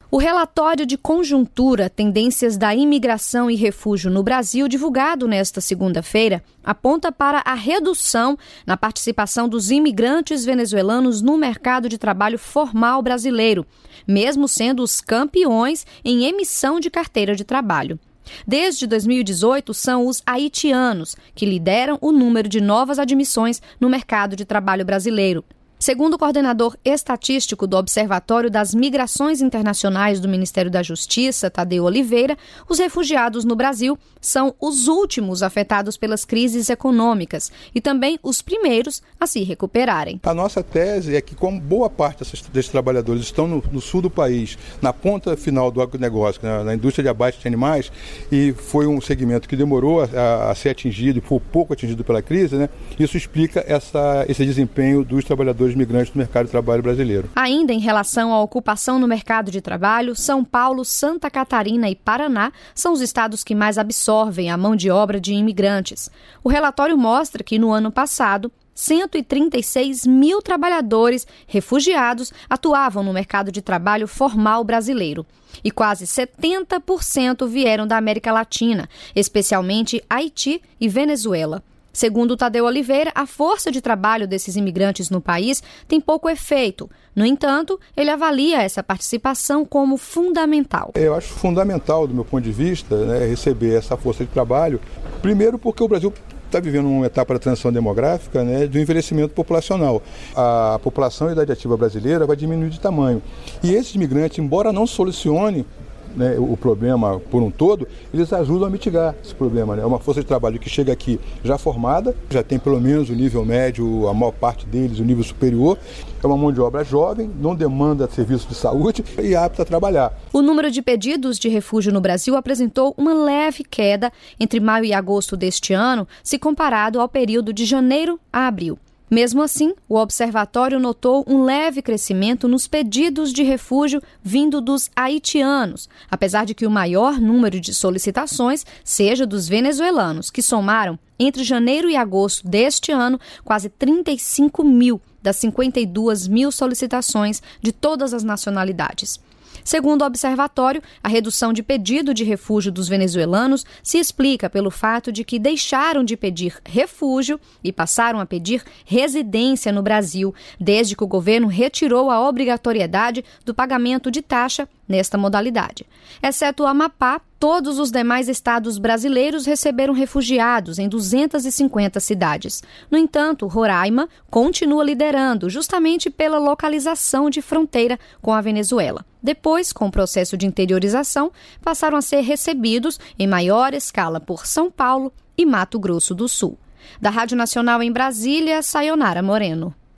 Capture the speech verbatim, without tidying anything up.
O relatório de conjuntura Tendências da Imigração e Refúgio no Brasil, divulgado nesta segunda-feira, aponta para a redução na participação dos imigrantes venezuelanos no mercado de trabalho formal brasileiro, mesmo sendo os campeões em emissão de carteira de trabalho. Desde dois mil e dezoito, são os haitianos que lideram o número de novas admissões no mercado de trabalho brasileiro. Segundo o coordenador estatístico do Observatório das Migrações Internacionais do Ministério da Justiça, Tadeu Oliveira, os refugiados no Brasil são os últimos afetados pelas crises econômicas e também os primeiros a se recuperarem. A nossa tese é que, como boa parte desses, desses trabalhadores estão no, no sul do país, na ponta final do agronegócio, na, na indústria de abate de animais, e foi um segmento que demorou a, a ser atingido e foi pouco atingido pela crise, né? Isso explica essa, esse desempenho dos trabalhadores migrantes no mercado de trabalho brasileiro. Ainda em relação à ocupação no mercado de trabalho, São Paulo, Santa Catarina e Paraná são os estados que mais absorvem a mão de obra de imigrantes. O relatório mostra que no ano passado, cento e trinta e seis mil trabalhadores refugiados atuavam no mercado de trabalho formal brasileiro. E quase setenta por cento vieram da América Latina, especialmente Haiti e Venezuela. Segundo Tadeu Oliveira, a força de trabalho desses imigrantes no país tem pouco efeito. No entanto, ele avalia essa participação como fundamental. Eu acho fundamental, do meu ponto de vista, né, receber essa força de trabalho, primeiro porque o Brasil está vivendo uma etapa da transição demográfica, né, do envelhecimento populacional. A população e a idade ativa brasileira vai diminuir de tamanho. E esses imigrantes, embora não solucionem, né, o problema por um todo, eles ajudam a mitigar esse problema, né? É uma força de trabalho que chega aqui já formada, já tem pelo menos o nível médio, a maior parte deles o nível superior, é uma mão de obra jovem, não demanda serviço de saúde e apta a trabalhar. O número de pedidos de refúgio no Brasil apresentou uma leve queda entre maio e agosto deste ano, se comparado ao período de janeiro a abril. Mesmo assim, o observatório notou um leve crescimento nos pedidos de refúgio vindo dos haitianos, apesar de que o maior número de solicitações seja dos venezuelanos, que somaram, entre janeiro e agosto deste ano, quase trinta e cinco mil das cinquenta e duas mil solicitações de todas as nacionalidades. Segundo o observatório, a redução de pedido de refúgio dos venezuelanos se explica pelo fato de que deixaram de pedir refúgio e passaram a pedir residência no Brasil, desde que o governo retirou a obrigatoriedade do pagamento de taxa nesta modalidade. Exceto o Amapá, todos os demais estados brasileiros receberam refugiados em duzentas e cinquenta cidades. No entanto, Roraima continua liderando, justamente pela localização de fronteira com a Venezuela. Depois, com o processo de interiorização, passaram a ser recebidos em maior escala por São Paulo e Mato Grosso do Sul. Da Rádio Nacional em Brasília, Sayonara Moreno.